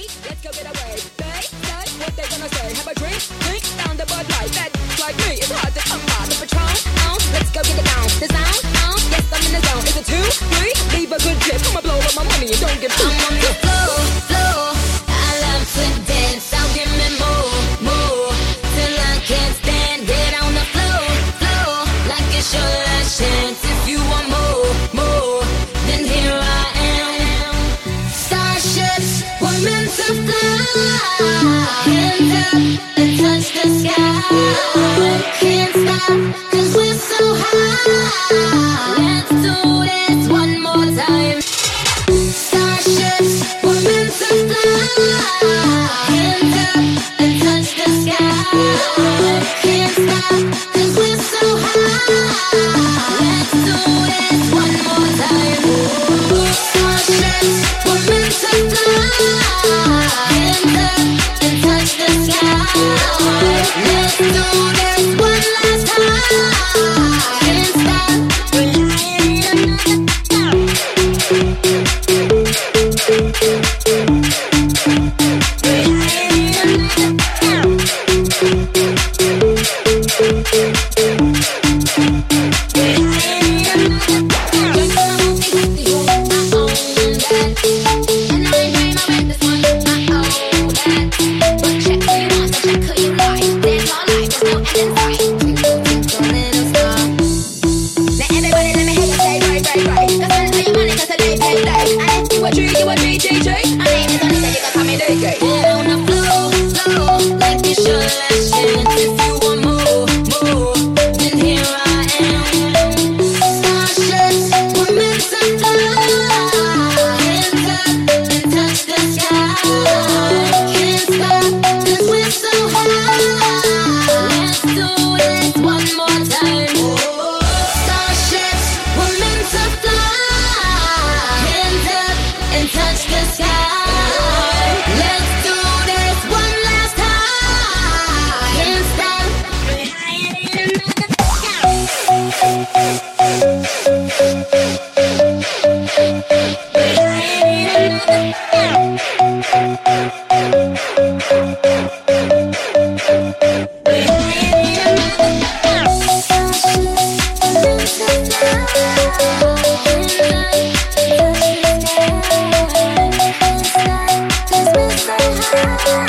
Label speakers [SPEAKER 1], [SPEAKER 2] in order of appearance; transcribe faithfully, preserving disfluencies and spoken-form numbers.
[SPEAKER 1] let's go get away. They say what they gonna say. Have a drink, drink down the Bud Light. That like me, it's hard to come by. The Patron, oh, let's go get it down. The sound, oh, yes, I'm in the zone. Is it two, three? Leave a good tip. I'ma blow up my money and don't give two.
[SPEAKER 2] I'm on the floor, floor. I love to dance. So give me more, more. Till I can't stand. Get on the floor, floor. Like it's your last chance. If you want more, more, then here I am. Starships were meant to fly. Hands up and touch the sky. Can't stop, cause we're so high. Let's do this one more time. Starships were meant to fly. Hands up and touch the sky. Can't stop, cause we're so high. Let's do this one more time. Starships were meant to fly. Hands up and touch the sky. Let's do this one last time. Can't stop.
[SPEAKER 1] We're so high.